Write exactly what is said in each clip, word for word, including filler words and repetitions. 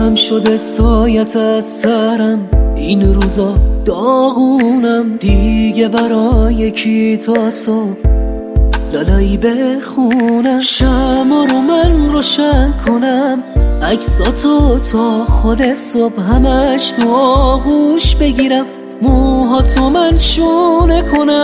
کم شده سایت از سرم، این روزا داغونم دیگه برای کی تا صبح لالایی بخونم. شمع رو من روشن کنم، عکساتو تا خود صبح همش تو آغوش بگیرم، موهاتو من شونه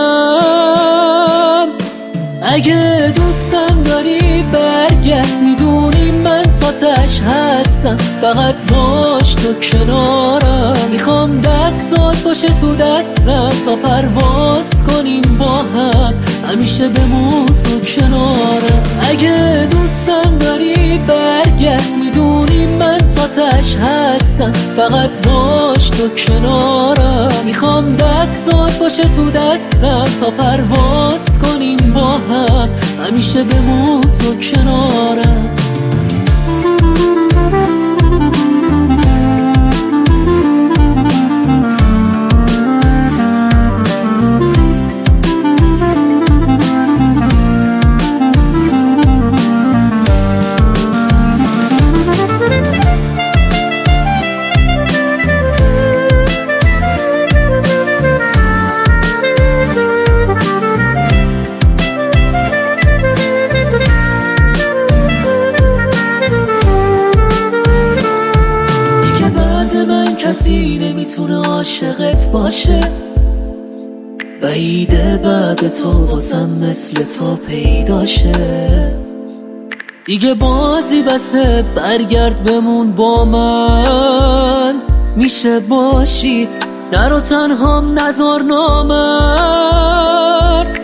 کنم. اگه دوستم داری برگرد، میدونی من تا تش هستم، فقط باش تو کنارم. میخوام دستات باشه تو دستم تا پرواز کنیم با هم، همیشه بمون تو کنارم. اگه دوستم داری برگرد، میدونی من تا تش هستم، فقط باش تو کنارم. میخوام دستات باشه تو دستم تا پرواز کنیم با هم، همیشه بمون تو کنارم. کسی نمیتونه عاشقت باشه، بعیده بعد تو واسم مثل تو پیداشه. دیگه بازی بسه، برگرد بمون با من، میشه باشی نرو تنهام نزار نامرد.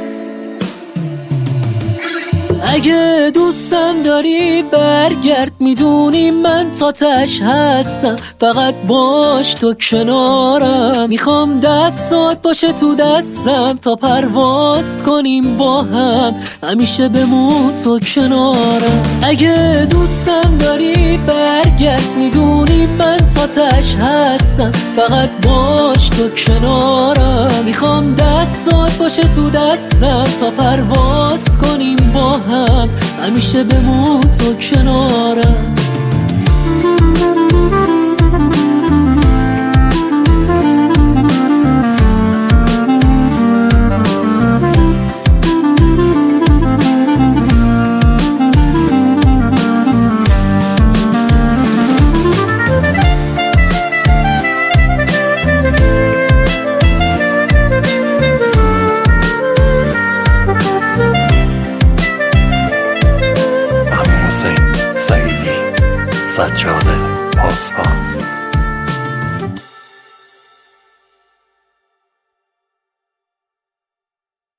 اگه دوستم داری برگرد، میدونی من تا تش هستم، فقط باش تو کنارم. میخوام دستات باشه تو دستم تا پرواز کنیم با هم، همیشه بمون تو کنارم. اگه دوستم داری برگرد، میدونی من تا تش هستم، فقط باش تو کنارم. میخوام دستات باشه تو دستم تا پرواز کنیم با هم، همیشه بمون تو کنارم. سعیدی، سجاده پاسبان.